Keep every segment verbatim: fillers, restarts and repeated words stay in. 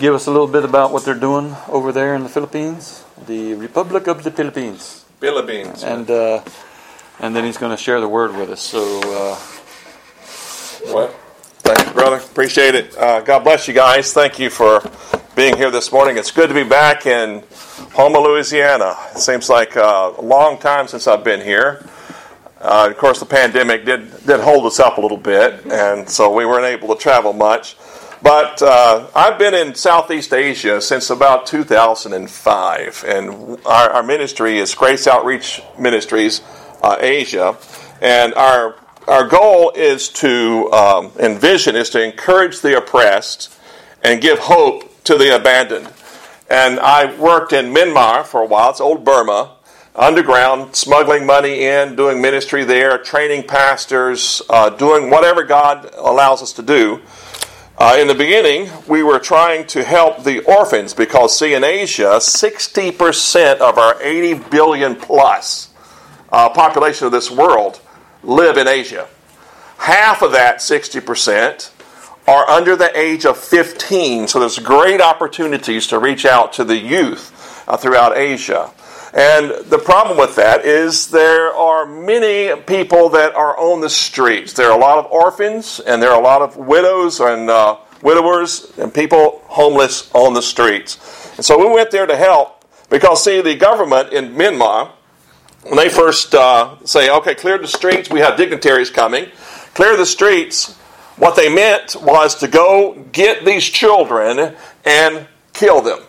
give us a little bit about what they're doing over there in the Philippines, the Republic of the Philippines. Philippines. And uh, and then he's going to share the word with us. So, uh, well, thank you, brother. Appreciate it. Uh, God bless you guys. Thank you for being here this morning. It's good to be back in Houma, Louisiana. It seems like uh, a long time since I've been here. Uh, of course, the pandemic did did hold us up a little bit, and so we weren't able to travel much. But uh, I've been in Southeast Asia since about two thousand five, and our, our ministry is Grace Outreach Ministries uh, Asia, and our our goal is to um, and vision is to encourage the oppressed and give hope to the abandoned. And I worked in Myanmar for a while. It's old Burma, underground, smuggling money in, doing ministry there, training pastors, uh, doing whatever God allows us to do. Uh, in the beginning, we were trying to help the orphans because, see, in Asia, sixty percent of our eighty billion plus uh, population of this world live in Asia. Half of that, sixty percent, are under the age of fifteen. So there's great opportunities to reach out to the youth uh, throughout Asia. And the problem with that is there are many people that are on the streets. There are a lot of orphans, and there are a lot of widows and uh, widowers and people homeless on the streets. And so we went there to help because, see, the government in Myanmar, when they first uh, say, okay, clear the streets, we have dignitaries coming, clear the streets, what they meant was to go get these children and kill them.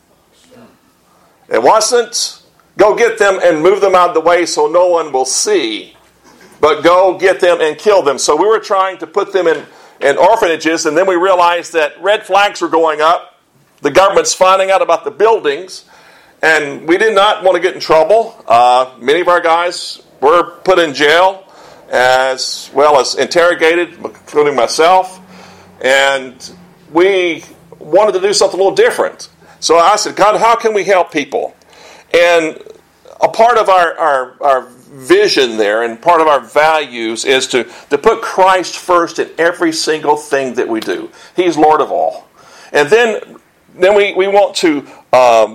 It wasn't go get them and move them out of the way so no one will see, but go get them and kill them. So we were trying to put them in, in orphanages, and then we realized that red flags were going up. The government's finding out about the buildings, and we did not want to get in trouble. Uh, many of our guys were put in jail, as well as interrogated, including myself, and we wanted to do something a little different. So I said, God, how can we help people? And a part of our, our, our vision there and part of our values is to, to put Christ first in every single thing that we do. He's Lord of all. And then, then we, we want to um,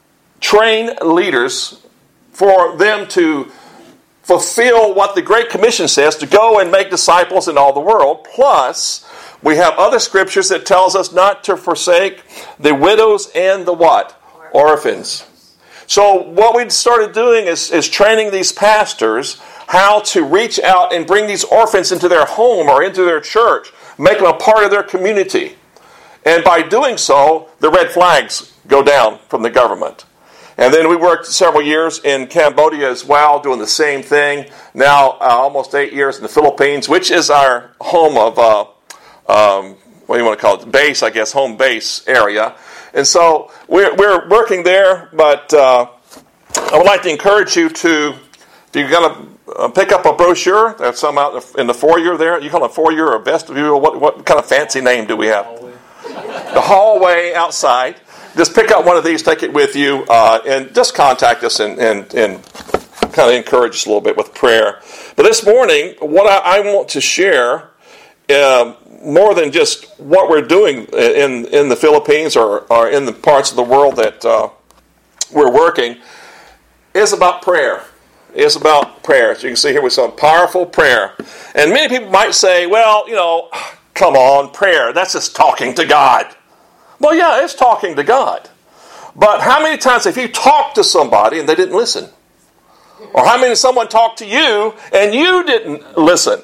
train leaders for them to fulfill what the Great Commission says, to go and make disciples in all the world. Plus, we have other scriptures that tells us not to forsake the widows and the what? Orphans. So what we started doing is, is training these pastors how to reach out and bring these orphans into their home or into their church, make them a part of their community. And by doing so, the red flags go down from the government. And then we worked several years in Cambodia as well, doing the same thing. Now, uh, almost eight years in the Philippines, which is our home of, uh, um, what do you want to call it, base, I guess, home base area. And so we're, we're working there, but uh, I would like to encourage you to, if you're going to uh, pick up a brochure, there's some out in the, in the foyer there. You call it a foyer or vestibule? What, what kind of fancy name do we have? Hallway. The hallway outside. Just pick up one of these, take it with you, uh, and just contact us and, and, and kind of encourage us a little bit with prayer. But this morning, what I, I want to share, uh, more than just what we're doing in, in the Philippines or, or in the parts of the world that uh, we're working, is about prayer. It's about prayer. So you can see here with some powerful prayer. And many people might say, well, you know, come on, prayer, that's just talking to God. Well, yeah, it's talking to God. But how many times have you talked to somebody and they didn't listen? Or how many someone talked to you and you didn't listen?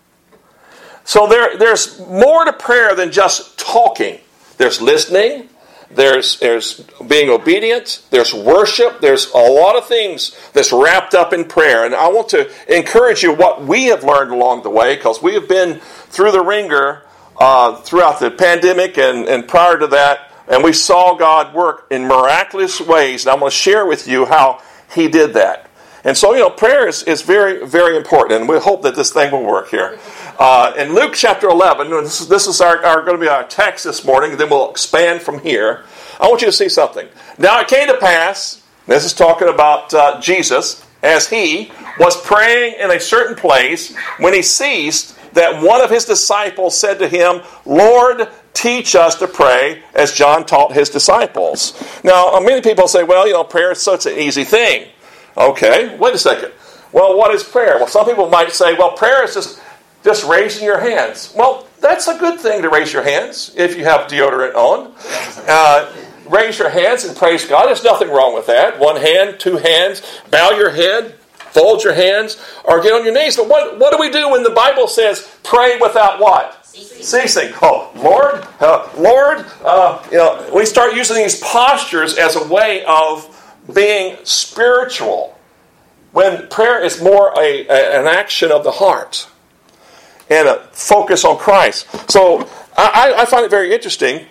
So there, there's more to prayer than just talking. There's listening. There's, there's being obedient. There's worship. There's a lot of things that's wrapped up in prayer. And I want to encourage you what we have learned along the way, because we have been through the ringer uh, throughout the pandemic and, and prior to that, and we saw God work in miraculous ways. And I'm going to share with you how He did that. And so, you know, prayer is, is very, very important, and we hope that this thing will work here. Uh, in Luke chapter eleven, this is, this is our, our going to be our text this morning, and then we'll expand from here. I want you to see something. Now it came to pass, this is talking about uh, Jesus, as He was praying in a certain place, when He ceased, that one of His disciples said to Him, Lord, teach us to pray as John taught his disciples. Now, many people say, well, you know, prayer is such an easy thing. Okay, wait a second. Well, what is prayer? Well, some people might say, well, prayer is just, just raising your hands. Well, that's a good thing to raise your hands if you have deodorant on. Uh, raise your hands and praise God. There's nothing wrong with that. One hand, two hands, bow your head, fold your hands, or get on your knees. But what, what do we do when the Bible says pray without what? Ceasing. Ceasing. Oh, Lord, uh, Lord, uh, you know, we start using these postures as a way of being spiritual, when prayer is more a, a, an action of the heart and a focus on Christ. So I, I find it very interesting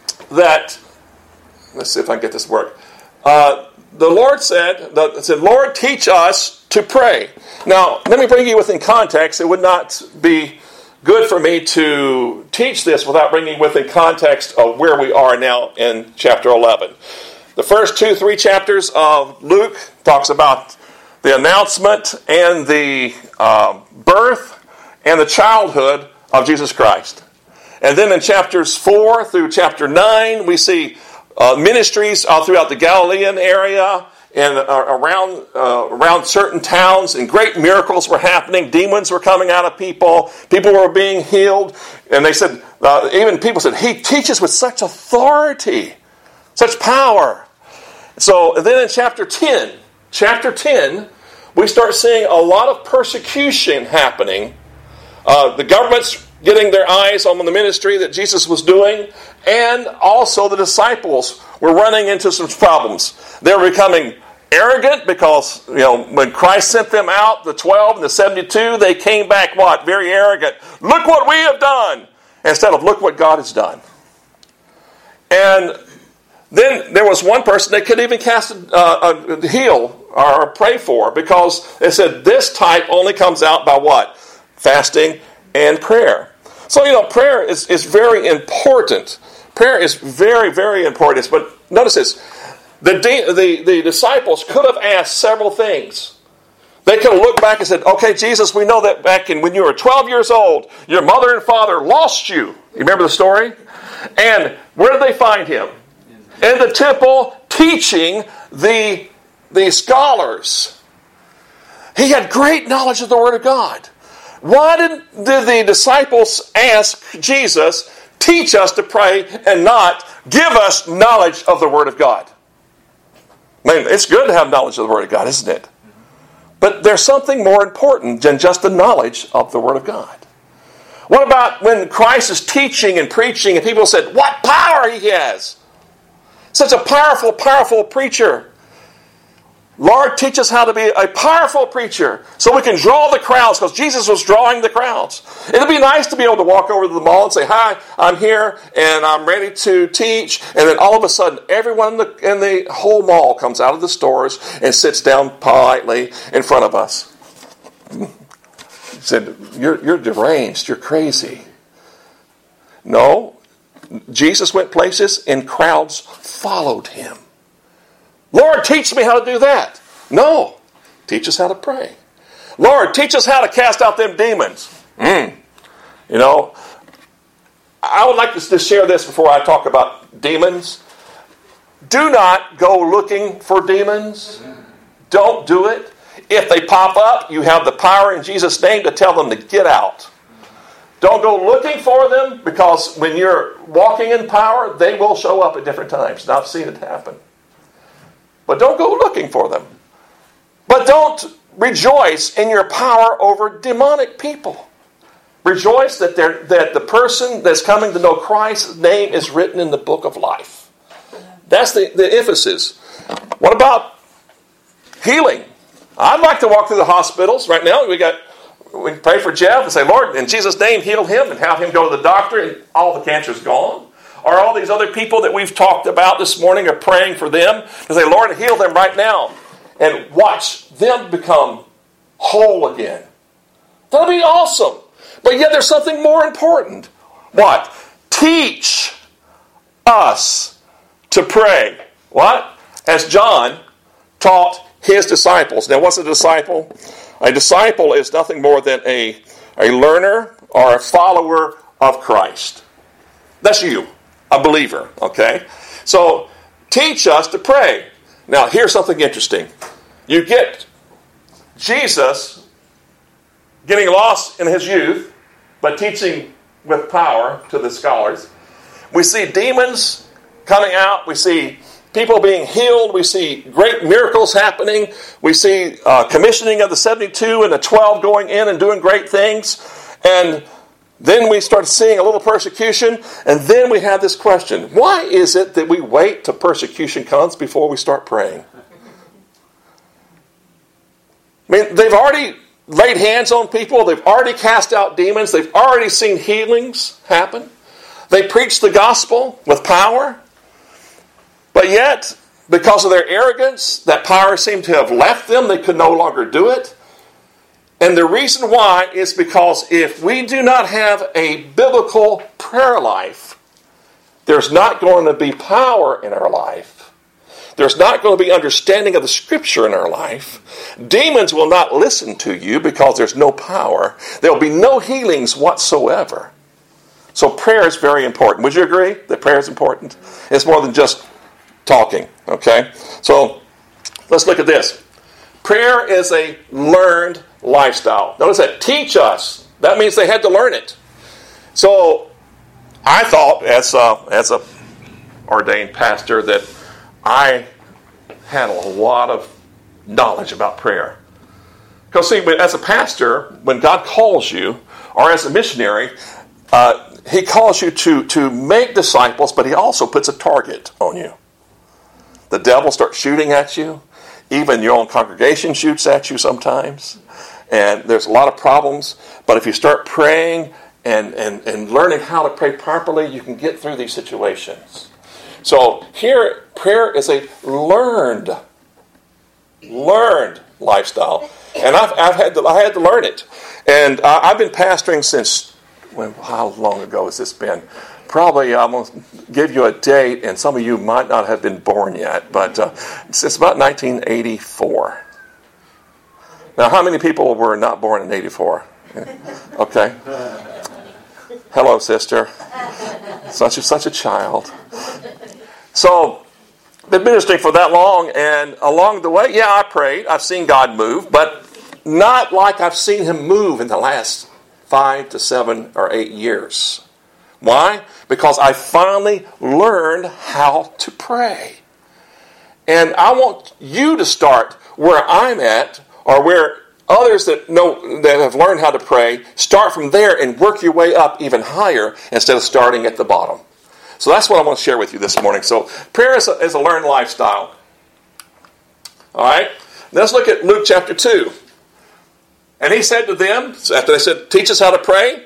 that, let's see if I can get this to work. Uh, the Lord said, the, said, Lord, teach us to pray. Now, let me bring you within context. It would not be good for me to teach this without bringing you within context of where we are now in chapter eleven. The first two, three chapters of Luke talks about the announcement and the uh, birth and the childhood of Jesus Christ. And then in chapters four through chapter nine, we see uh, ministries all throughout the Galilean area and uh, around uh, around certain towns, and great miracles were happening. Demons were coming out of people. People were being healed. And they said, uh, even people said, he teaches with such authority, such power. So then in chapter ten, chapter ten, we start seeing a lot of persecution happening. Uh, the government's getting their eyes on the ministry that Jesus was doing, and also the disciples were running into some problems. They were becoming arrogant because, you know, when Christ sent them out, the twelve and the seventy-two, they came back what? Very arrogant. Look what we have done! Instead of look what God has done. And then there was one person they couldn't even cast a, a, a heal or pray for, because they said this type only comes out by what? Fasting and prayer. So, you know, prayer is, is very important. Prayer is very, very important. But notice this. The, the, the disciples could have asked several things. They could have looked back and said, okay, Jesus, we know that back in when you were twelve years old, your mother and father lost you. You remember the story? And where did they find him? In the temple, teaching the, the scholars. He had great knowledge of the Word of God. Why did, did the disciples ask Jesus, teach us to pray, and not give us knowledge of the Word of God? I mean, it's good to have knowledge of the Word of God, isn't it? But there's something more important than just the knowledge of the Word of God. What about when Christ is teaching and preaching and people said, what power he has? Such a powerful, powerful preacher. Lord, teach us how to be a powerful preacher so we can draw the crowds, because Jesus was drawing the crowds. It'd be nice to be able to walk over to the mall and say, hi, I'm here and I'm ready to teach. And then all of a sudden, everyone in the, in the whole mall comes out of the stores and sits down politely in front of us. He said, you're, you're deranged, you're crazy. No, Jesus went places and crowds followed him. Lord, teach me how to do that. No. Teach us how to pray. Lord, teach us how to cast out them demons. Mm. You know, I would like to just share this before I talk about demons. Do not go looking for demons. Don't do it. If they pop up, you have the power in Jesus' name to tell them to get out. Don't go looking for them, because when you're walking in power, they will show up at different times. And I've seen it happen. But don't go looking for them. But don't rejoice in your power over demonic people. Rejoice that, that the person that's coming to know Christ's name is written in the book of life. That's the, the emphasis. What about healing? I'd like to walk through the hospitals right now. We got we pray for Jeff and say, Lord, in Jesus' name, heal him, and have him go to the doctor and all the cancer's gone. Or all these other people that we've talked about this morning are praying for them to say, Lord, heal them right now. And watch them become whole again. That'll be awesome. But yet there's something more important. What? Teach us to pray. What? As John taught his disciples. Now, what's a disciple? A disciple is nothing more than a, a learner or a follower of Christ. That's you, a believer, okay? So, teach us to pray. Now, here's something interesting. You get Jesus getting lost in his youth, but teaching with power to the scholars. We see demons coming out. We see people being healed. We see great miracles happening. We see uh, commissioning of the seventy-two and the twelve going in and doing great things. And then we start seeing a little persecution. And then we have this question. Why is it that we wait till persecution comes before we start praying? I mean, they've already laid hands on people. They've already cast out demons. They've already seen healings happen. They preach the gospel with power. But yet, because of their arrogance, that power seemed to have left them. They could no longer do it. And the reason why is because if we do not have a biblical prayer life, there's not going to be power in our life. There's not going to be understanding of the Scripture in our life. Demons will not listen to you because there's no power. There will be no healings whatsoever. So prayer is very important. Would you agree that prayer is important? It's more than just talking, okay? So let's look at this. Prayer is a learned lifestyle. Notice that. Teach us. That means they had to learn it. So I thought, as a, as a ordained pastor, that I had a lot of knowledge about prayer. Because see, as a pastor, when God calls you, or as a missionary, uh, He calls you to, to make disciples, but He also puts a target on you. The devil starts shooting at you. Even your own congregation shoots at you sometimes. And there's a lot of problems. But if you start praying and, and, and learning how to pray properly, you can get through these situations. So here, prayer is a learned, learned lifestyle. And I've, I've had to, I had to learn it. And uh, I've been pastoring since, when, how long ago has this been? Probably, I'm going to give you a date, and some of you might not have been born yet, but uh, it's about nineteen eighty-four. Now, how many people were not born in eighty-four? Okay. Hello, sister. Such a, such a child. So, been ministering for that long, and along the way, yeah, I prayed. I've seen God move, but not like I've seen Him move in the last five to seven or eight years. Why? Because I finally learned how to pray. And I want you to start where I'm at, or where others that know that have learned how to pray, start from there and work your way up even higher instead of starting at the bottom. So that's what I want to share with you this morning. So prayer is a, is a learned lifestyle. All right? Let's look at Luke chapter two. And he said to them, after they said, teach us how to pray.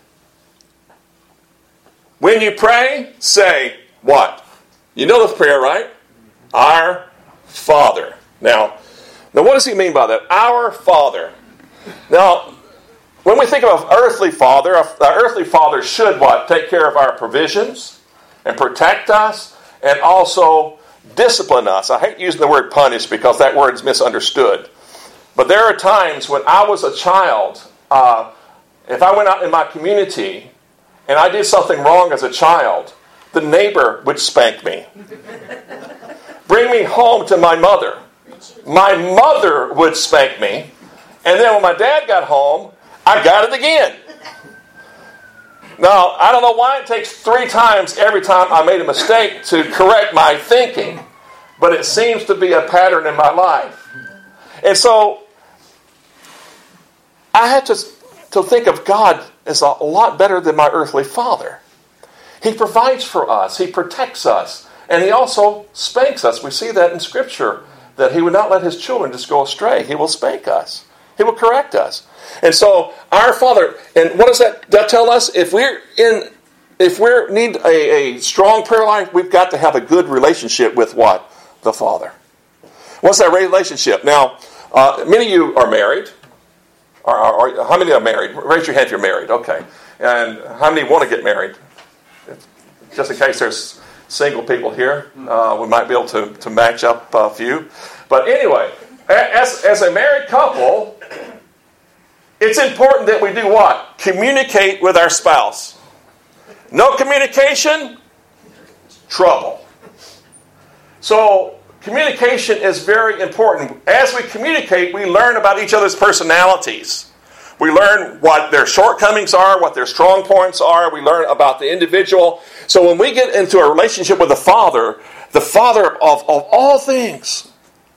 When you pray, say what? You know the prayer, right? Our Father. Now, now what does he mean by that? Our Father. Now, when we think of an earthly father, our earthly father should what? Take care of our provisions and protect us and also discipline us. I hate using the word punish because that word is misunderstood. But there are times when I was a child, uh, if I went out in my community and I did something wrong as a child, the neighbor would spank me. Bring me home to my mother. My mother would spank me. And then when my dad got home, I got it again. Now, I don't know why it takes three times every time I made a mistake to correct my thinking. But it seems to be a pattern in my life. And so, I had to, to think of God as a lot better than my earthly father. He provides for us. He protects us. And He also spanks us. We see that in Scripture, that He would not let His children just go astray. He will spank us. He will correct us. And so, our Father, and what does that, that tell us? If we're in, if we need a, a strong prayer life, we've got to have a good relationship with what? The Father. What's that relationship? Now, uh, many of you are married. Or, or, or how many are married? Raise your hand if you're married. Okay. And how many want to get married? Just in case there's single people here, uh, we might be able to, to match up a few. But anyway, as, as a married couple, it's important that we do what? Communicate with our spouse. No communication, trouble. So communication is very important. As we communicate, we learn about each other's personalities. We learn what their shortcomings are, what their strong points are. We learn about the individual. So when we get into a relationship with the Father, the Father of, of all things,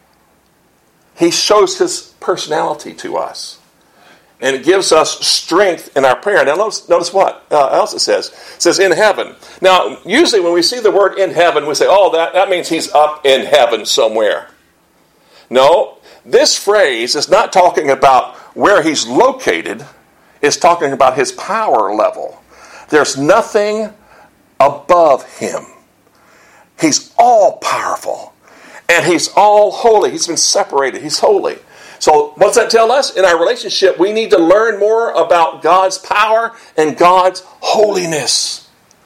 He shows His personality to us. And it gives us strength in our prayer. Now notice, notice what uh, else it says. It says in heaven. Now, usually when we see the word in heaven, we say, oh, that, that means He's up in heaven somewhere. No, this phrase is not talking about where He's located. It's talking about His power level. There's nothing above Him. He's all powerful. And He's all holy. He's been separated. He's holy. So what's that tell us? In our relationship, we need to learn more about God's power and God's holiness.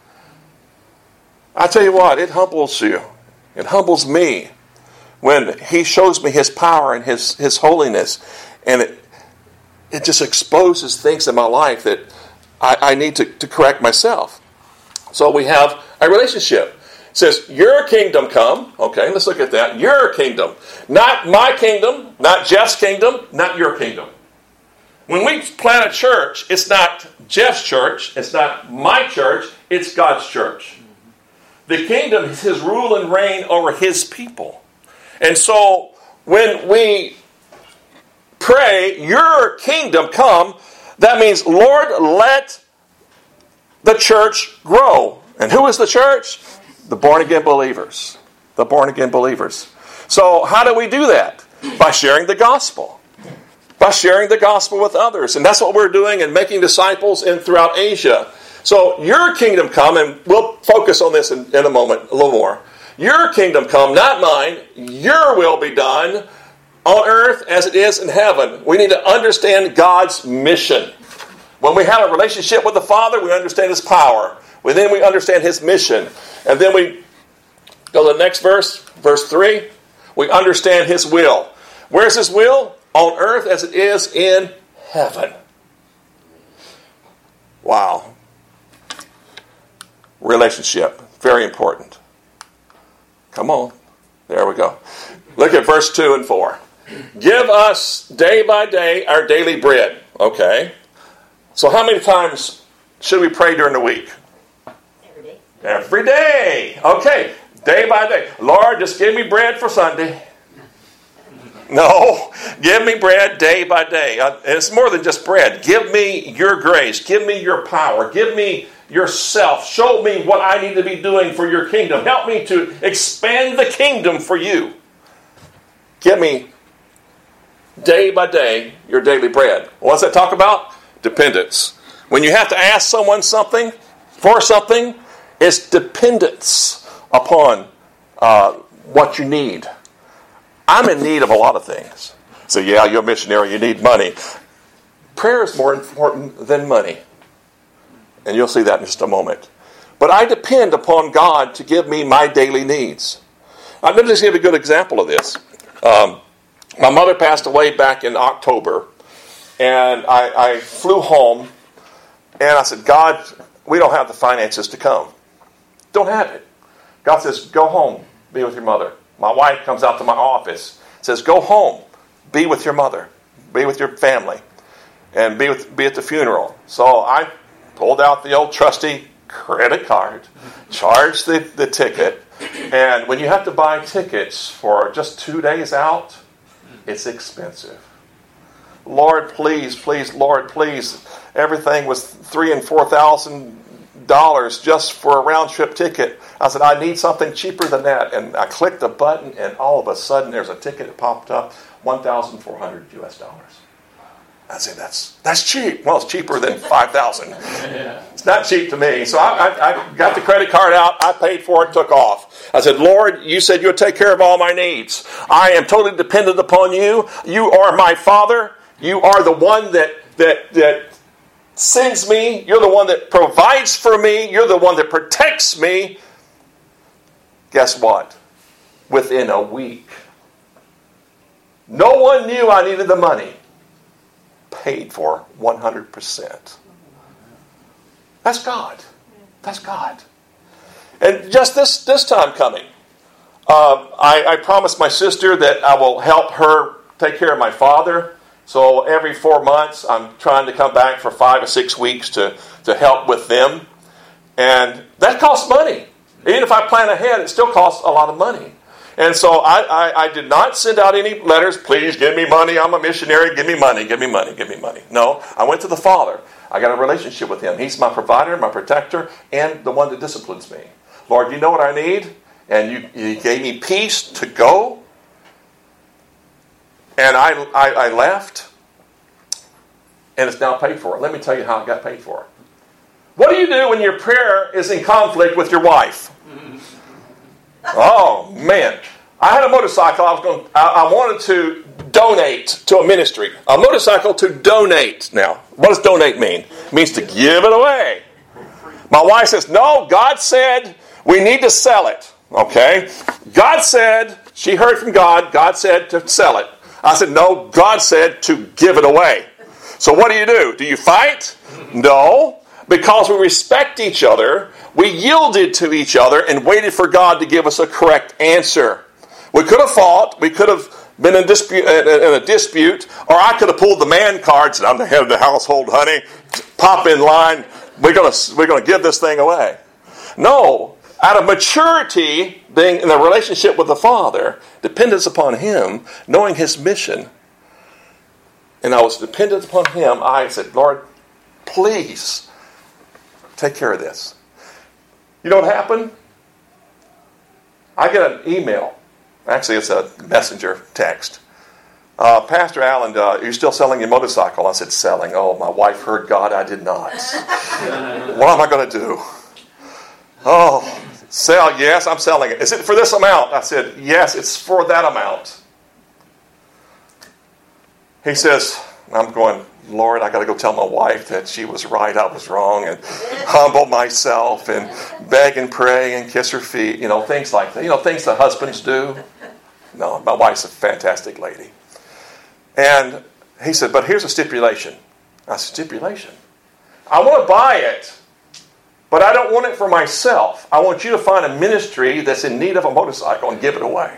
I tell you what, it humbles you. It humbles me when He shows me His power and His, His holiness. And it, it just exposes things in my life that I, I need to, to correct myself. So we have a relationship. It says, your kingdom come. Okay, let's look at that. Your kingdom. Not my kingdom, not Jeff's kingdom, not your kingdom. When we plant a church, it's not Jeff's church, it's not my church, it's God's church. The kingdom is His rule and reign over His people. And so when we pray, your kingdom come, that means, Lord, let the church grow. And who is the church? The born-again believers. The born-again believers. So how do we do that? By sharing the gospel. By sharing the gospel with others. And that's what we're doing and making disciples in throughout Asia. So your kingdom come, and we'll focus on this in, in a moment, a little more. Your kingdom come, not mine. Your will be done on earth as it is in heaven. We need to understand God's mission. When we have a relationship with the Father, we understand His power. Well, then we understand His mission. And then we go to the next verse, verse three. We understand His will. Where's His will? On earth as it is in heaven. Wow. Relationship. Very important. Come on. There we go. Look at verse two and four. Give us day by day our daily bread. Okay. So how many times should we pray during the week? Every day. Every day. Okay. Day by day. Lord, just give me bread for Sunday. No. Give me bread day by day. Uh, it's more than just bread. Give me your grace. Give me your power. Give me yourself. Show me what I need to be doing for your kingdom. Help me to expand the kingdom for you. Give me day by day your daily bread. What's that talk about? Dependence. When you have to ask someone something, for something, it's dependence upon uh, what you need. I'm in need of a lot of things. So yeah, you're a missionary, you need money. Prayer is more important than money. And you'll see that in just a moment. But I depend upon God to give me my daily needs. I'm going to just give a good example of this. Um, my mother passed away back in October. And I, I flew home. And I said, God, we don't have the finances to come. Don't have it. God says, go home, be with your mother. My wife comes out to my office, says, go home, be with your mother, be with your family, and be with be at the funeral. So I pulled out the old trusty credit card, charged the, the ticket, and when you have to buy tickets for just two days out, it's expensive. Lord, please, please, Lord, please. Everything was three and four thousand dollars just for a round trip ticket. I said, I need something cheaper than that. And I clicked the button, and all of a sudden there's a ticket that popped up, one thousand four hundred U S dollars. I said, that's that's cheap. Well, it's cheaper than five thousand. It's not cheap to me. So I, I, I got the credit card out. I paid for it, took off. I said, Lord, you said you would take care of all my needs. I am totally dependent upon you. You are my Father. You are the one that that that sends me. You're the one that provides for me. You're the one that protects me. Guess what? Within a week, no one knew I needed the money. Paid for one hundred percent. That's God. That's God. And just this, this time coming, uh, I, I promised my sister that I will help her take care of my father. So every four months, I'm trying to come back for five or six weeks to, to help with them. And that costs money. Even if I plan ahead, it still costs a lot of money. And so I, I, I did not send out any letters, please give me money, I'm a missionary, give me money, give me money, give me money. No, I went to the Father. I got a relationship with Him. He's my provider, my protector, and the one that disciplines me. Lord, you know what I need, and you, you gave me peace to go. And I, I, I left, and it's now paid for. Let me tell you how it got paid for. What do you do when your prayer is in conflict with your wife? Oh, man. I had a motorcycle. I was going. I, I wanted to donate to a ministry. A motorcycle to donate. Now, what does donate mean? It means to give it away. My wife says, no, God said we need to sell it. Okay? God said, she heard from God, God said to sell it. I said, no, God said to give it away. So what do you do? Do you fight? No. Because we respect each other, we yielded to each other and waited for God to give us a correct answer. We could have fought, we could have been in, dispute, in a dispute, or I could have pulled the man card and said, I'm the head of the household, honey. Pop in line. We're going to we're going to give this thing away. No. Out of maturity, being in a relationship with the Father, dependence upon Him, knowing His mission, and I was dependent upon Him, I said, Lord, please take care of this. You know what happened? I get an email. Actually, it's a messenger text. Uh, Pastor Allen, uh, are you still selling your motorcycle? I said, selling. Oh, my wife heard God. I did not. What am I going to do? Oh, sell. Yes, I'm selling it. Is it for this amount? I said, yes, it's for that amount. He says, I'm going, Lord, I got to go tell my wife that she was right, I was wrong, and humble myself, and beg and pray and kiss her feet, you know, things like that. You know, things that husbands do. No, my wife's a fantastic lady. And he said, but here's a stipulation. I said, stipulation? I want to buy it, but I don't want it for myself. I want you to find a ministry that's in need of a motorcycle and give it away.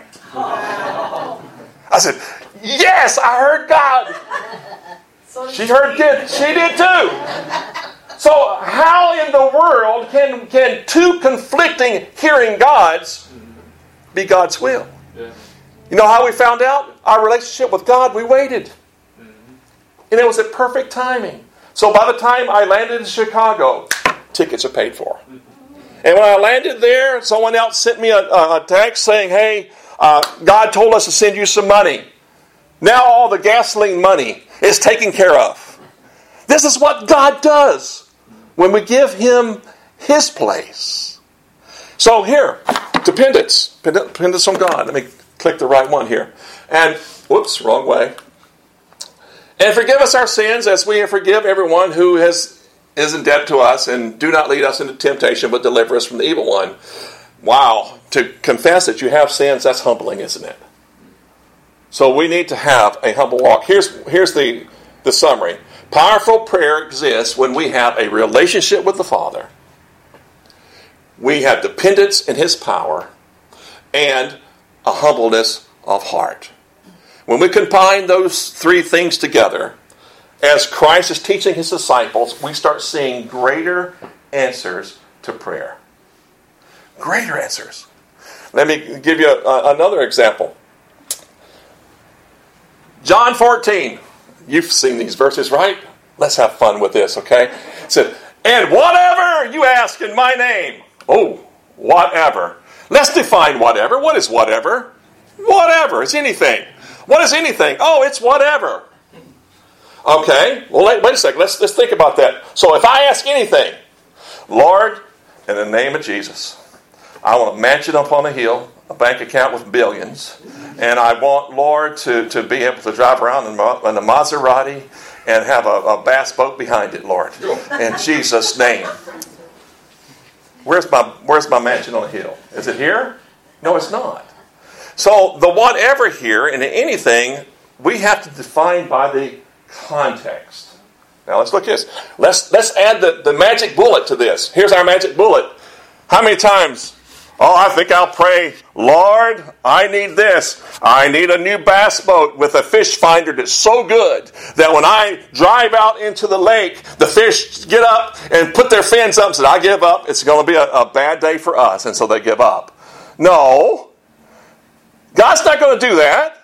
I said, yes, I heard God. She heard good. She did too. So how in the world can, can two conflicting hearing Gods be God's will? You know how we found out? Our relationship with God, we waited. And it was at perfect timing. So by the time I landed in Chicago, tickets are paid for. And when I landed there, someone else sent me a, a text saying, hey, uh, God told us to send you some money. Now all the gasoline money is taken care of. This is what God does when we give Him His place. So here, dependence. Dependence on God. Let me click the right one here. And, whoops, wrong way. And forgive us our sins as we forgive everyone who has is in debt to us, and do not lead us into temptation, but deliver us from the evil one. Wow. To confess that you have sins, that's humbling, isn't it? So we need to have a humble walk. Here's, here's the, the summary. Powerful prayer exists when we have a relationship with the Father. We have dependence in His power and a humbleness of heart. When we combine those three things together, as Christ is teaching His disciples, we start seeing greater answers to prayer. Greater answers. Let me give you a, another example. John fourteen. You've seen these verses, right? Let's have fun with this, okay? It said, and whatever you ask in my name. Oh, whatever. Let's define whatever. What is whatever? Whatever. It's anything. What is anything? Oh, it's whatever. Okay. Well, wait, wait a second. Let's, let's think about that. So if I ask anything, Lord, in the name of Jesus, I want a mansion up on a hill, a bank account with billions, and I want, Lord, to, to be able to drive around in, in a Maserati and have a, a bass boat behind it, Lord. In Jesus' name. Where's my, where's my mansion on a hill? Is it here? No, it's not. So the whatever here in anything, we have to define by the context. Now let's look at this. Let's, let's add the, the magic bullet to this. Here's our magic bullet. How many times? Oh, I think I'll pray, Lord, I need this. I need a new bass boat with a fish finder that's so good that when I drive out into the lake, the fish get up and put their fins up and say, I give up. It's going to be a, a bad day for us. And so they give up. No. God's not going to do that.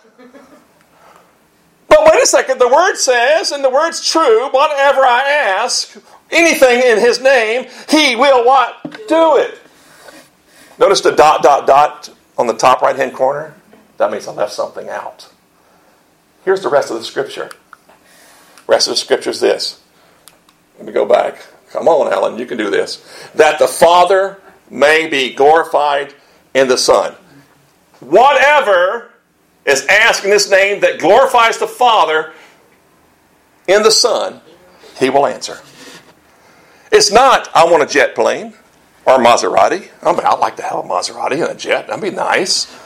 But wait a second. The Word says, and the Word's true, whatever I ask, anything in His name, He will what? Do it. Notice the dot, dot, dot on the top right-hand corner? That means I left something out. Here's the rest of the Scripture. The rest of the Scripture is this. Let me go back. Come on, Alan, you can do this. That the Father may be glorified in the Son. Whatever is asked in this name that glorifies the Father in the Son, He will answer. It's not, I want a jet plane. Or Maserati. I mean, I'd like to have a Maserati and a jet. That'd be nice.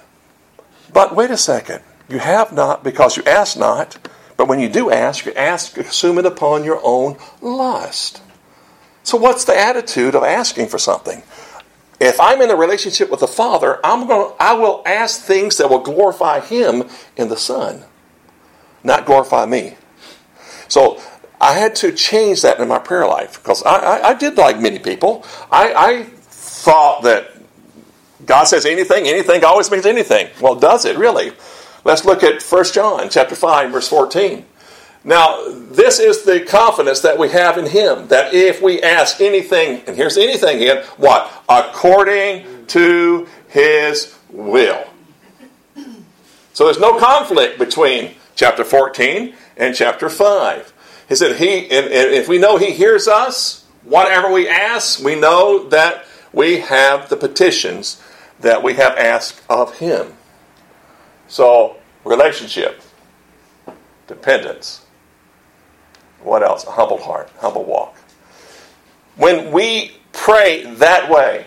But wait a second. You have not because you ask not. But when you do ask, you ask, assume it upon your own lust. So what's the attitude of asking for something? If I'm in a relationship with the Father, I'm going. I will ask things that will glorify Him in the Son, not glorify me. So I had to change that in my prayer life because I, I, I did like many people. I, I thought that God says anything, anything always means anything. Well, does it really? Let's look at First John chapter five, verse fourteen. Now, this is the confidence that we have in Him, that if we ask anything, and here's anything again, what? According to His will. So there's no conflict between chapter fourteen and chapter five. He said, he, and, and if we know He hears us, whatever we ask, we know that we have the petitions that we have asked of Him. So, relationship, dependence. What else? A humble heart, humble walk. When we pray that way,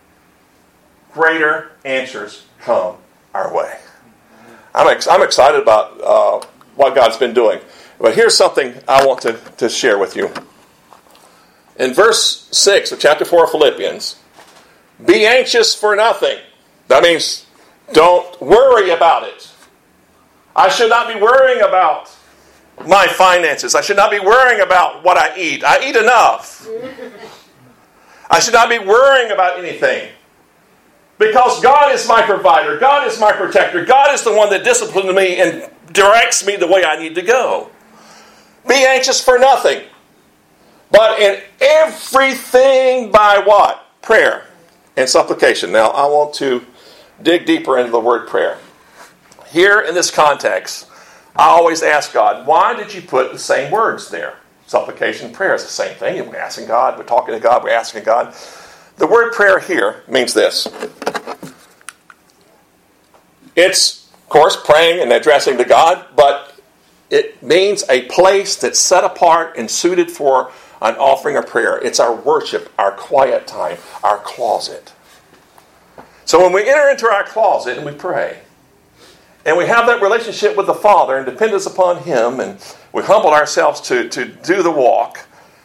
greater answers come our way. I'm, ex- I'm excited about uh, what God's been doing. But here's something I want to, to share with you. In verse six of chapter four of Philippians, be anxious for nothing. That means don't worry about it. I should not be worrying about my finances. I should not be worrying about what I eat. I eat enough. I should not be worrying about anything. Because God is my provider. God is my protector. God is the one that disciplines me and directs me the way I need to go. Be anxious for nothing, but in everything by what? Prayer and supplication. Now, I want to dig deeper into the word prayer. Here in this context, I always ask God, why did you put the same words there? Supplication, prayer is the same thing. We're asking God, we're talking to God, we're asking God. The word prayer here means this. It's, of course, praying and addressing to God, but it means a place that's set apart and suited for an offering of prayer. It's our worship, our quiet time, our closet. So when we enter into our closet and we pray, and we have that relationship with the Father and dependence upon Him, and we humble ourselves to, to do the walk,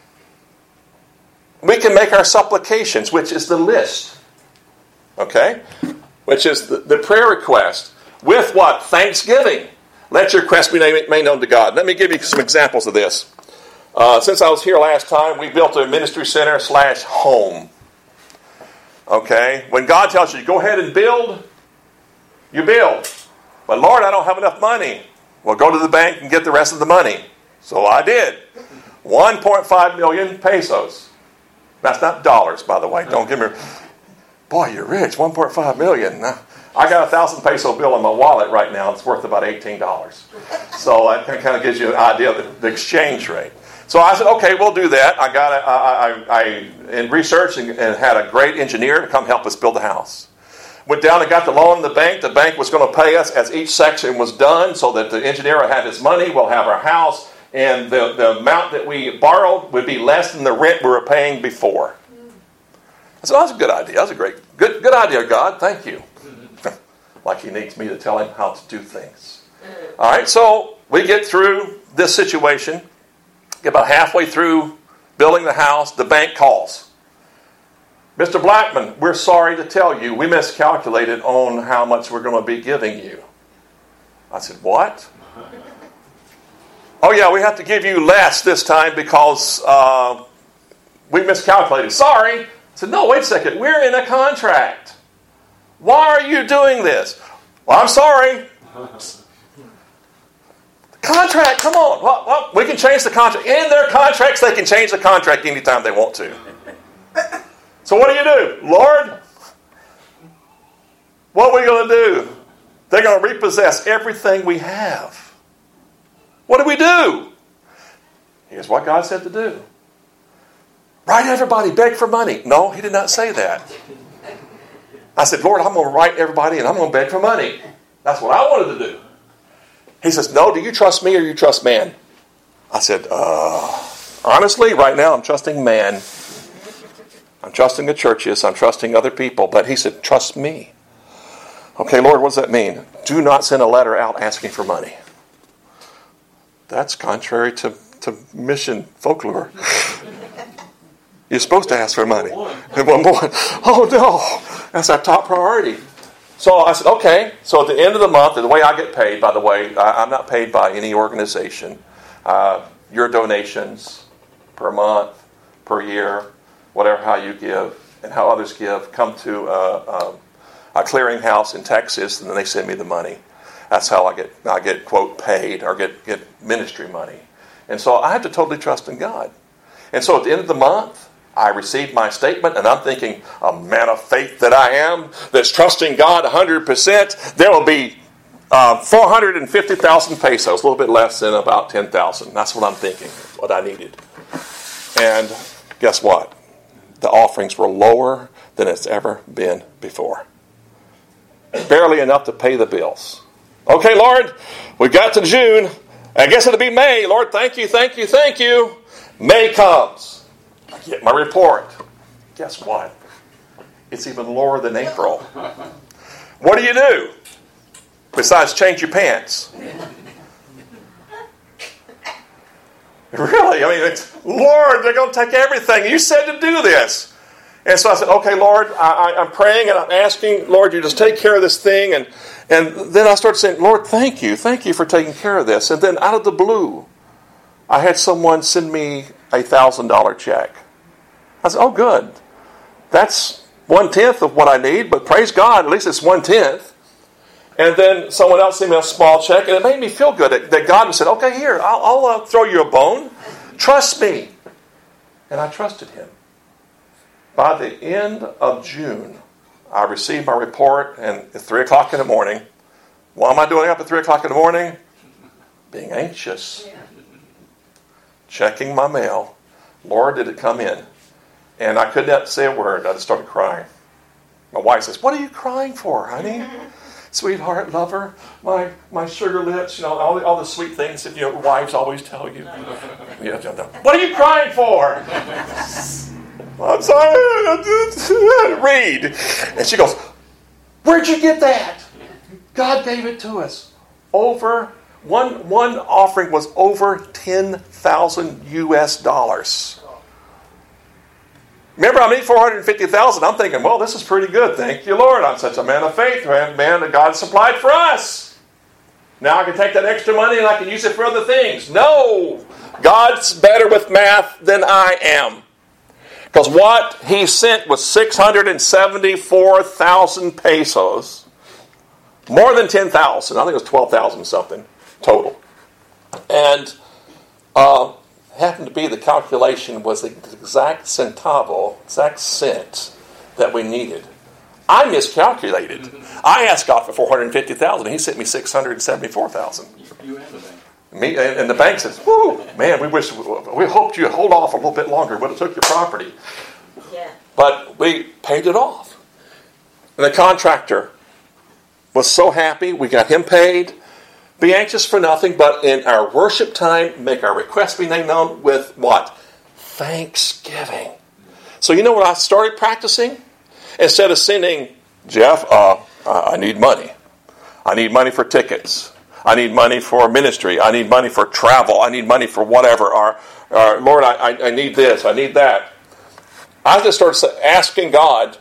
we can make our supplications, which is the list, okay? Which is the, the prayer request, with what? Thanksgiving. Let your request be made known to God. Let me give you some examples of this. Uh, since I was here last time, we built a ministry center slash home. Okay? When God tells you, go ahead and build, you build. But Lord, I don't have enough money. Well, go to the bank and get the rest of the money. So I did. one point five million pesos. That's not dollars, by the way. Don't give me... Boy, you're rich. one point five million. I got a thousand peso bill in my wallet right now. It's worth about eighteen dollars. So that kind of gives you an idea of the exchange rate. So I said, okay, we'll do that. I got a, I, I, I in research and, and had a great engineer to come help us build the house. Went down and got the loan in the bank. The bank was going to pay us as each section was done so that the engineer will have his money. We'll have our house. And the, the amount that we borrowed would be less than the rent we were paying before. I said, oh, that's a good idea. That's a great, good, good idea, God. Thank you. Like He needs me to tell Him how to do things. All right, so we get through this situation. about halfway through building the house, the bank calls. Mister Blackman, we're sorry to tell you, we miscalculated on how much we're going to be giving you. I said, what? Oh yeah, we have to give you less this time because uh, we miscalculated. Sorry. I said, no, wait a second. We're in a contract. Why are you doing this? Well, I'm sorry. Contract, come on. Well, well, we can change the contract. In their contracts, they can change the contract anytime they want to. So what do you do? Lord, what are we going to do? They're going to repossess everything we have. What do we do? Here's what God said to do. Write everybody, beg for money. No, he did not say that. I said, Lord, I'm going to write everybody and I'm going to beg for money. That's what I wanted to do. He says, no, do you trust me or you trust man? I said, uh, honestly, right now I'm trusting man. I'm trusting the churches. I'm trusting other people. But he said, trust me. Okay, Lord, what does that mean? Do not send a letter out asking for money. That's contrary to, to mission folklore. You're supposed to ask for money. And one more. Oh, no. That's our top priority. So I said, okay. So at the end of the month, the way I get paid, by the way, I, I'm not paid by any organization. Uh, your donations per month, per year, whatever how you give and how others give, come to uh, um, a clearinghouse in Texas, and then they send me the money. That's how I get, I get quote, paid or get, get ministry money. And so I have to totally trust in God. And so at the end of the month, I received my statement, and I'm thinking, a man of faith that I am, that's trusting God one hundred percent, there will be uh, four hundred fifty thousand pesos, a little bit less than about ten thousand. That's what I'm thinking, what I needed. And guess what? The offerings were lower than it's ever been before. Barely enough to pay the bills. Okay, Lord, we got to June. I guess it'll be May. Lord, thank you, thank you, thank you. May comes. I get my report. Guess what? It's even lower than April. What do you do? Besides change your pants. Really? I mean, it's, Lord, they're going to take everything. You said to do this. And so I said, okay, Lord, I, I, I'm praying and I'm asking, Lord, you just take care of this thing. And, and then I started saying, Lord, thank you. Thank you for taking care of this. And then out of the blue, I had someone send me a one thousand dollars check. I said, oh, good. That's one-tenth of what I need, but praise God, at least it's one-tenth. And then someone else sent me a small check, and it made me feel good that, that God said, okay, here, I'll, I'll uh, throw you a bone. Trust me. And I trusted him. By the end of June, I received my report, and at three o'clock in the morning, what am I doing up at three o'clock in the morning? Being anxious. Checking my mail. Lord, did it come in? And I could not say a word. I just started crying. My wife says, what are you crying for, honey? Sweetheart, lover, my my sugar lips, you know, all the, all the sweet things that, you know, wives always tell you. Yeah, what are you crying for? I'm sorry, read. And she goes, where'd you get that? God gave it to us. Over, one, one offering was over ten thousand U S dollars. Remember, I need four hundred fifty thousand. I'm thinking, well, this is pretty good. Thank you, Lord. I'm such a man of faith, man, man that God supplied for us. Now I can take that extra money and I can use it for other things. No, God's better with math than I am. Because what he sent was six hundred seventy-four thousand pesos. More than ten thousand. I think it was twelve thousand something total. And uh, happened to be the calculation was the exact centavo, exact cent that we needed. I miscalculated. I asked God for four hundred fifty thousand. He sent me six hundred seventy-four thousand. You and the bank. Me and the bank says, "Whoo, man, we wish we hoped you'd hold off a little bit longer. Would have took your property." Yeah. But we paid it off. And the contractor was so happy. We got him paid. Be anxious for nothing, but in our worship time, make our requests be made known with what? Thanksgiving. So you know what I started practicing? Instead of sending, Jeff, uh, I need money. I need money for tickets. I need money for ministry. I need money for travel. I need money for whatever. Or, or Lord, I, I, I need this. I need that. I just started asking God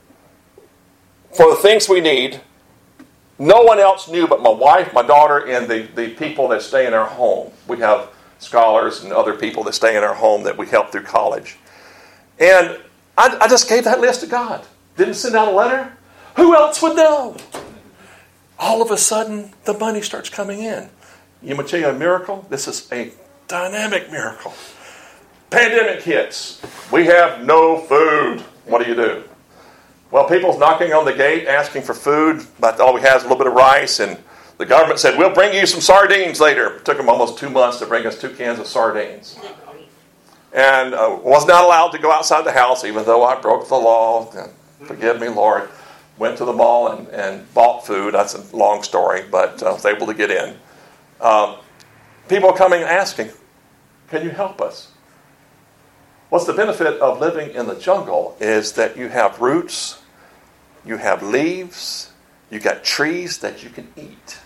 for the things we need. No one else knew but my wife, my daughter, and the, the people that stay in our home. We have scholars and other people that stay in our home that we help through college. And I, I just gave that list to God. Didn't send out a letter. Who else would know? All of a sudden, the money starts coming in. You want to tell you a miracle? This is a dynamic miracle. Pandemic hits. We have no food. What do you do? Well, people's knocking on the gate asking for food, but all we have is a little bit of rice, and the government said, we'll bring you some sardines later. It took them almost two months to bring us two cans of sardines. And uh, was not allowed to go outside the house, even though I broke the law. Forgive me, Lord. Went to the mall and, and bought food. That's a long story, but I uh, was able to get in. Um, people are coming and asking, can you help us? What's the benefit of living in the jungle is that you have roots, you have leaves, you got trees that you can eat.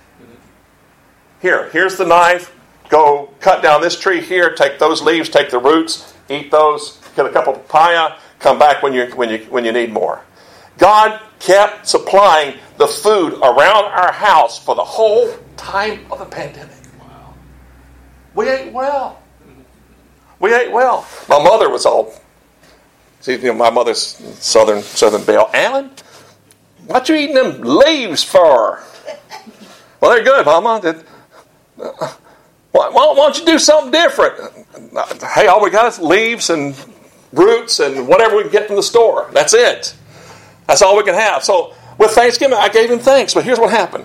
Here, here's the knife. Go cut down this tree here, take those leaves, take the roots, eat those, get a cup of papaya, come back when you when you when you need more. God kept supplying the food around our house for the whole time of the pandemic. Wow. We ate well. We ate well. My mother was all, see, you know, my mother's Southern Southern Belle. Alan, what you eating them leaves for? Well, they're good, Mama. Did, uh, why, why don't you do something different? Hey, all we got is leaves and roots and whatever we can get from the store. That's it. That's all we can have. So with Thanksgiving, I gave him thanks. But here's what happened.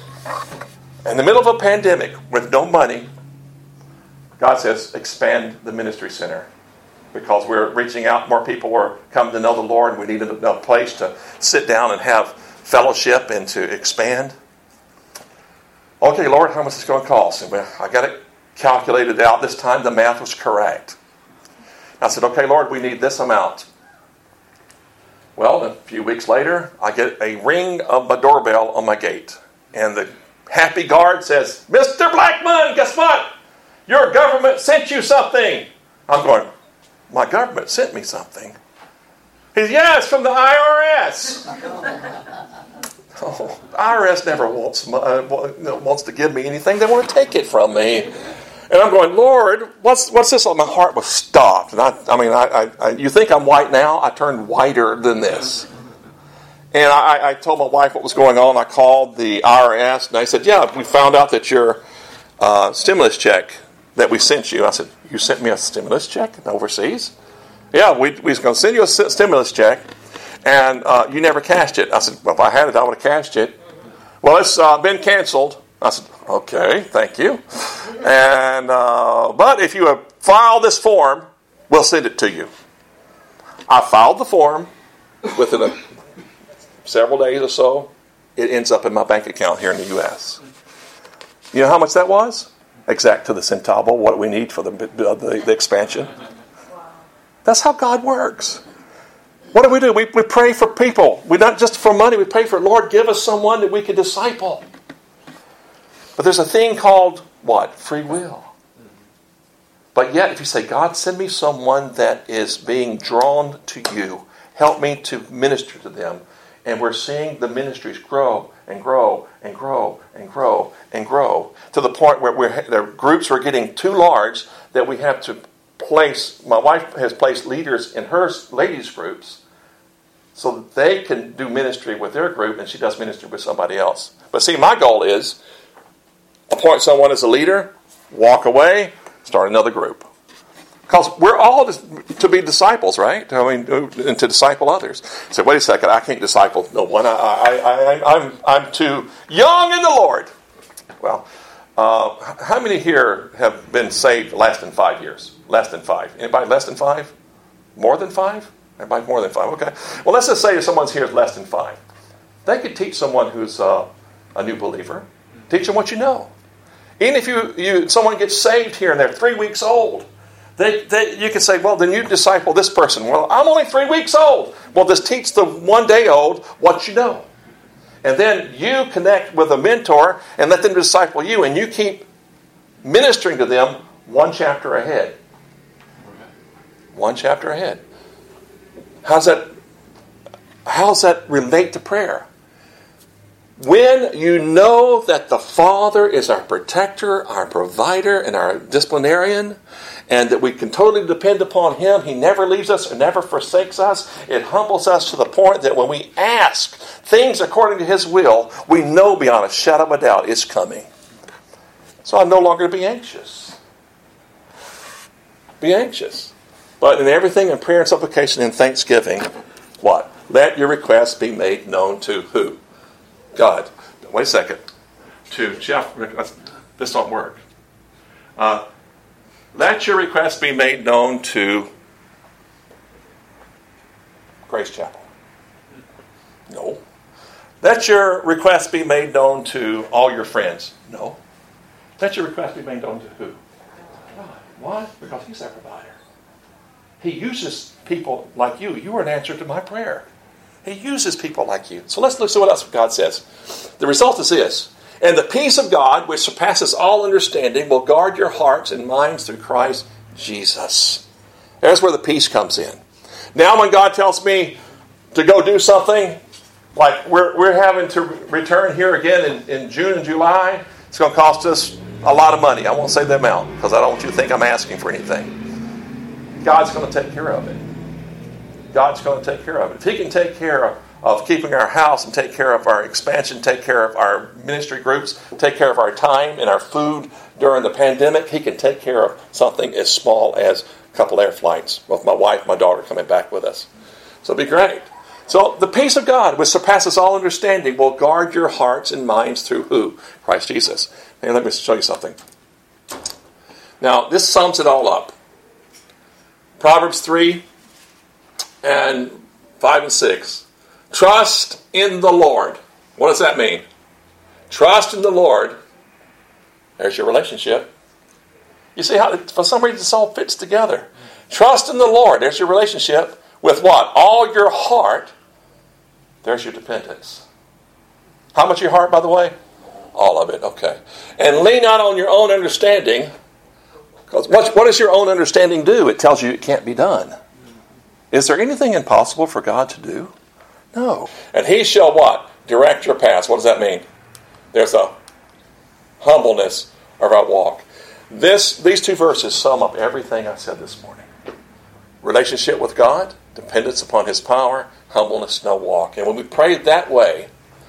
In the middle of a pandemic with no money, God says, expand the ministry center. Because we're reaching out, more people were coming to know the Lord, and we needed a place to sit down and have fellowship and to expand. Okay, Lord, how much is it going to cost? And I got it calculated out. This time the math was correct. I said, okay, Lord, we need this amount. Well, a few weeks later, I get a ring of my doorbell on my gate. And the happy guard says, Mister Blackman, guess what? Your government sent you something. I'm going, my government sent me something. He says, yeah, it's from the I R S. Oh, the I R S never wants, uh, wants to give me anything. They want to take it from me. And I'm going, Lord, what's what's this? My heart was stopped. And I, I mean, I, I, you think I'm white now? I turned whiter than this. And I, I told my wife what was going on. I called the I R S, and I said, yeah, we found out that your uh, stimulus check that we sent you. I said, you sent me a stimulus check overseas? Yeah, we, we was going to send you a stimulus check, and uh, you never cashed it. I said, well, if I had it, I would have cashed it. Well, it's uh, been canceled. I said, okay, thank you. And uh, but if you have filed this form, we'll send it to you. I filed the form. Within a, several days or so, it ends up in my bank account here in the U S You know how much that was? Exact to the centavo, what we need for the, the, the expansion. That's how God works. What do we do? We, we pray for people. We not just for money. We pray for, Lord, give us someone that we can disciple. But there's a thing called, what? Free will. But yet, if you say, God, send me someone that is being drawn to you. Help me to minister to them. And we're seeing the ministries grow and grow and grow and grow and grow to the point where we're, the groups are getting too large that we have to place, my wife has placed leaders in her ladies' groups so that they can do ministry with their group and she does ministry with somebody else. But see, my goal is appoint someone as a leader, walk away, start another group. Because we're all to be disciples, right? I mean, and to disciple others. So wait a second, I can't disciple no one. I, I, I, I'm, I'm too young in the Lord. Well, uh, how many here have been saved less than five years? Less than five. Anybody less than five? More than five? Everybody more than five? Okay. Well, let's just say if someone's here is less than five. They could teach someone who's uh, a new believer. Teach them what you know. Even if you, you someone gets saved here and they're three weeks old, They, they, you can say, well, then you disciple this person. Well, I'm only three weeks old. Well, just teach the one day old what you know. And then you connect with a mentor and let them disciple you, and you keep ministering to them one chapter ahead. One chapter ahead. How's that, how's that relate to prayer? When you know that the Father is our protector, our provider, and our disciplinarian, and that we can totally depend upon Him, He never leaves us and never forsakes us, it humbles us to the point that when we ask things according to His will, we know beyond a shadow of a doubt it's coming. So I'm no longer to be anxious. Be anxious. But in everything, in prayer and supplication and thanksgiving, what? Let your requests be made known to who? God. Wait a second. To Jeff. This don't work. Uh, let your requests be made known to Grace Chapel. No. Let your requests be made known to all your friends. No. Let your request be made known to who? God. Why? Because He's our provider. He uses people like you. You are an answer to my prayer. He uses people like you. So let's look see what else God says. The result is this. And the peace of God, which surpasses all understanding, will guard your hearts and minds through Christ Jesus. There's where the peace comes in. Now when God tells me to go do something, like we're, we're having to return here again in, in June and July, it's going to cost us a lot of money. I won't say the amount because I don't want you to think I'm asking for anything. God's going to take care of it. God's going to take care of it. If He can take care of, of keeping our house and take care of our expansion, take care of our ministry groups, take care of our time and our food during the pandemic, He can take care of something as small as a couple air flights with my wife, my daughter coming back with us. So it'll be great. So the peace of God, which surpasses all understanding, will guard your hearts and minds through who? Christ Jesus. And let me show you something. Now, this sums it all up. Proverbs three and five and six. Trust in the Lord. What does that mean? Trust in the Lord. There's your relationship. You see how, for some reason, this all fits together. Trust in the Lord. There's your relationship. With what? All your heart. There's your dependence. How much of your heart, by the way? All of it. Okay. And lean not on your own understanding. Because what, what does your own understanding do? It tells you it can't be done. Is there anything impossible for God to do? No. And He shall what? Direct your paths. What does that mean? There's a humbleness of our walk. This, these two verses sum up everything I said this morning. Relationship with God, dependence upon His power, humbleness, no walk. And when we pray that way,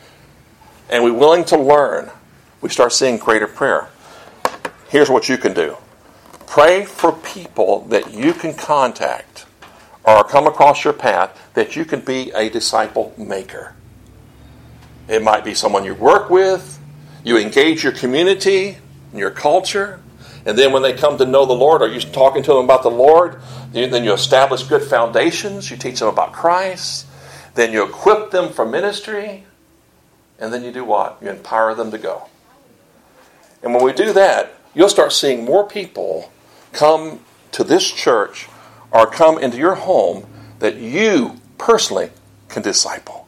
and we're willing to learn, we start seeing greater prayer. Here's what you can do. Pray for people that you can contact or come across your path that you can be a disciple maker. It might be someone you work with, you engage your community, your culture, and then when they come to know the Lord, or you're talking to them about the Lord, then you establish good foundations, you teach them about Christ, then you equip them for ministry, and then you do what? You empower them to go. And when we do that, you'll start seeing more people come to this church or come into your home that you personally can disciple.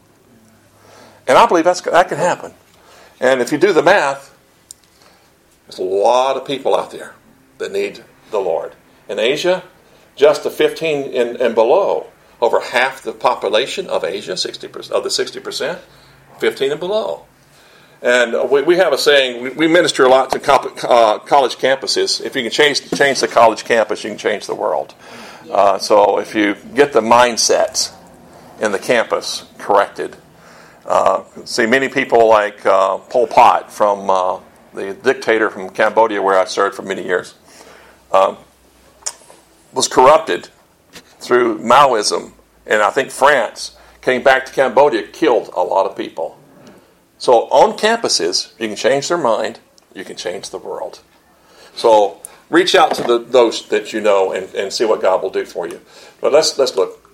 And I believe that's, that can happen. And if you do the math, there's a lot of people out there that need the Lord. In Asia, just the fifteen and, and below, over half the population of Asia, sixty percent of the sixty percent, fifteen and below. And we, we have a saying, we, we minister a lot to co- uh, college campuses. If you can change, change the college campus, you can change the world. Uh, so if you get the mindsets in the campus corrected, uh, see many people like uh, Pol Pot, from uh, the dictator from Cambodia where I served for many years, um, was corrupted through Maoism. And I think France came back to Cambodia, killed a lot of people. So on campuses, you can change their mind, you can change the world. So reach out to the, those that you know and, and see what God will do for you. But let's let's look.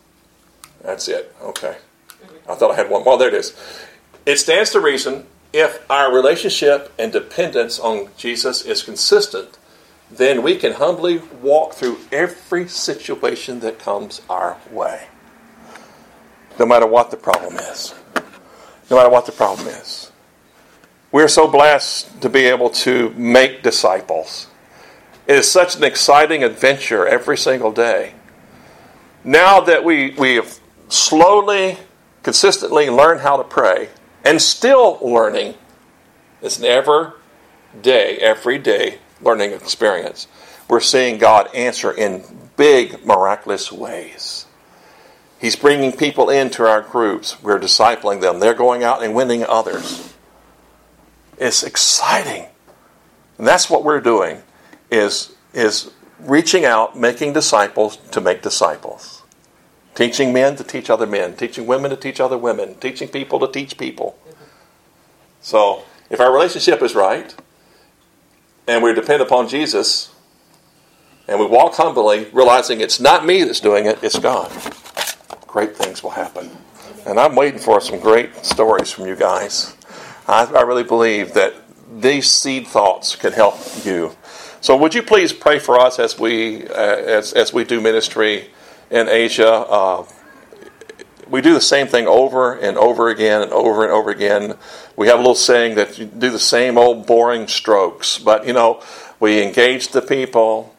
That's it. Okay. I thought I had one. Well, there it is. It stands to reason, if our relationship and dependence on Jesus is consistent, then we can humbly walk through every situation that comes our way, no matter what the problem is. no matter what the problem is. We're so blessed to be able to make disciples. It is such an exciting adventure every single day. Now that we, we have slowly, consistently learned how to pray, and still learning, it's an every day, every day learning experience. We're seeing God answer in big, miraculous ways. He's bringing people into our groups. We're discipling them. They're going out and winning others. It's exciting. And that's what we're doing, is, is reaching out, making disciples to make disciples. Teaching men to teach other men. Teaching women to teach other women. Teaching people to teach people. So, if our relationship is right, and we depend upon Jesus, and we walk humbly, realizing it's not me that's doing it, it's God, great things will happen. And I'm waiting for some great stories from you guys. I, I really believe that these seed thoughts can help you. So would you please pray for us as we uh, as as we do ministry in Asia? Uh, we do the same thing over and over again and over and over again. We have a little saying that you do the same old boring strokes, but you know, we engage the people,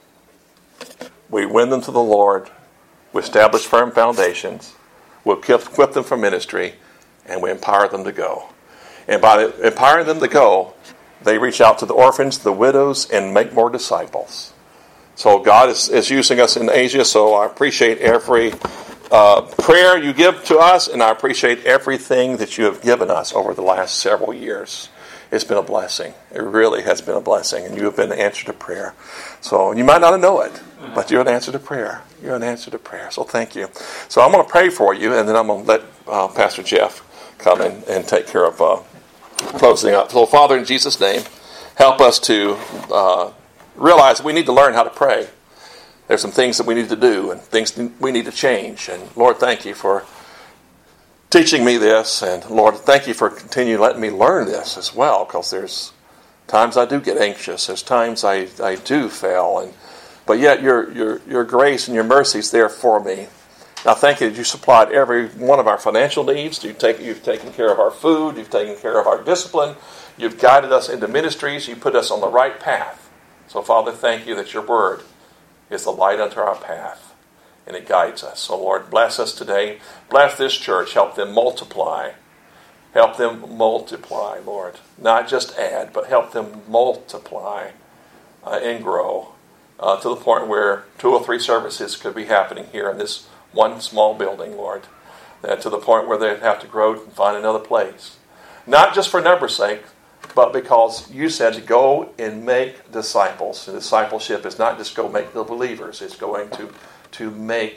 we win them to the Lord, we establish firm foundations, we equip them for ministry, and we empower them to go. And by empowering them to go, they reach out to the orphans, the widows, and make more disciples. So God is, is using us in Asia, so I appreciate every uh, prayer you give to us, and I appreciate everything that you have given us over the last several years. It's been a blessing. It really has been a blessing, and you have been an answer to prayer. So you might not know it, but you're an answer to prayer. You're an answer to prayer, so thank you. So I'm going to pray for you, and then I'm going to let uh, Pastor Jeff come in and take care of uh, closing up. So Father, in Jesus' name, help us to uh, realize that we need to learn how to pray. There's some things that we need to do and things we need to change. And Lord, thank you for teaching me this. And Lord, thank you for continuing letting me learn this as well, because there's times I do get anxious. There's times I, I do fail. And but yet your, your, your grace and your mercy is there for me. Now, thank you that you supplied every one of our financial needs. You've taken, you've taken care of our food. You've taken care of our discipline. You've guided us into ministries. You put us on the right path. So, Father, thank you that your word is the light unto our path, and it guides us. So, Lord, bless us today. Bless this church. Help them multiply. Help them multiply, Lord. Not just add, but help them multiply uh, and grow uh, to the point where two or three services could be happening here in this one small building, Lord, that to the point where they'd have to grow and find another place. Not just for numbers' sake, but because you said to go and make disciples. And discipleship is not just go make the believers. It's going to, to make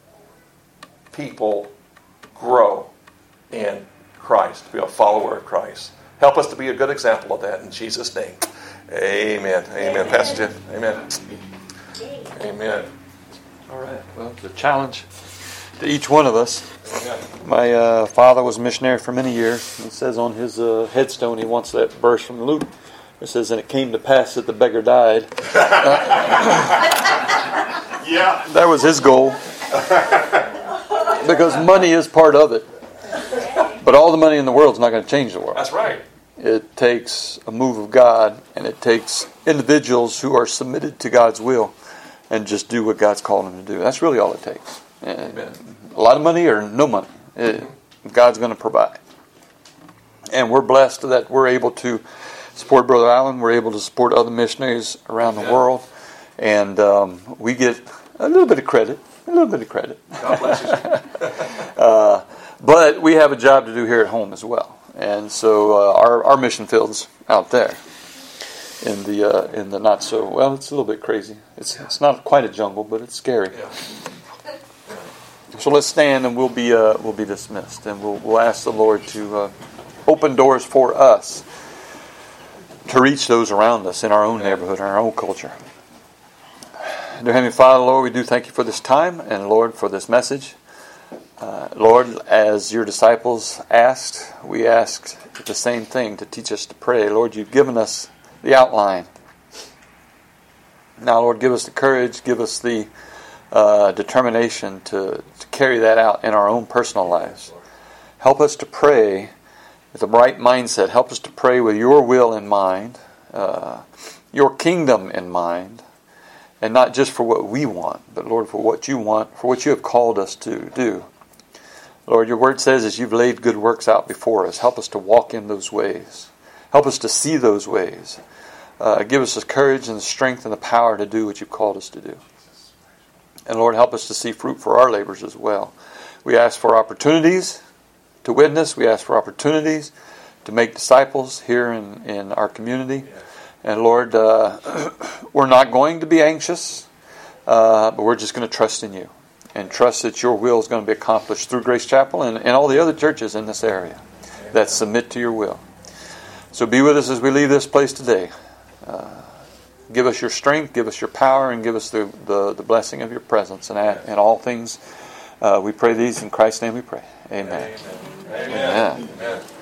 people grow in Christ, to be a follower of Christ. Help us to be a good example of that in Jesus' name. Amen. Amen. Pastor Jim. Amen. Amen. All right. Well, it's a challenge to each one of us. My uh, father was a missionary for many years. It says on his uh, headstone, he wants that verse from Luke. It says, "And it came to pass that the beggar died." Uh, yeah, that was his goal, because money is part of it. But all the money in the world is not going to change the world. That's right. It takes a move of God, and it takes individuals who are submitted to God's will and just do what God's called them to do. That's really all it takes. Amen. A lot of money or no money, it, God's going to provide. And we're blessed that we're able to support Brother Allen. We're able to support other missionaries around the yeah. world. And um, we get a little bit of credit. A little bit of credit. God bless you. uh, but we have a job to do here at home as well. And so uh, our, our mission field's out there. In the uh, in the not so well, it's a little bit crazy. It's it's not quite a jungle, but it's scary. Yeah. So let's stand, and we'll be uh, we'll be dismissed, and we'll we'll ask the Lord to uh, open doors for us to reach those around us in our own neighborhood, in our own culture. Dear Heavenly Father, Lord, we do thank you for this time, and Lord, for this message. Uh, Lord, as your disciples asked, we asked the same thing, to teach us to pray. Lord, you've given us the outline. Now, Lord, give us the courage, give us the uh, determination to, to carry that out in our own personal lives. Help us to pray with a bright mindset. Help us to pray with your will in mind, uh, your kingdom in mind, and not just for what we want, but Lord, for what you want, for what you have called us to do. Lord, your word says as you've laid good works out before us, help us to walk in those ways. Help us to see those ways. Uh, give us the courage and the strength and the power to do what you've called us to do. And Lord, help us to see fruit for our labors as well. We ask for opportunities to witness. We ask for opportunities to make disciples here in, in our community. And Lord, uh, we're not going to be anxious, uh, but we're just going to trust in you. And trust that your will is going to be accomplished through Grace Chapel and, and all the other churches in this area that submit to your will. So be with us as we leave this place today. Uh, give us your strength, give us your power, and give us the, the, the blessing of your presence. And in all things, uh, we pray these in Christ's name we pray. Amen. Amen. Amen. Amen. Amen.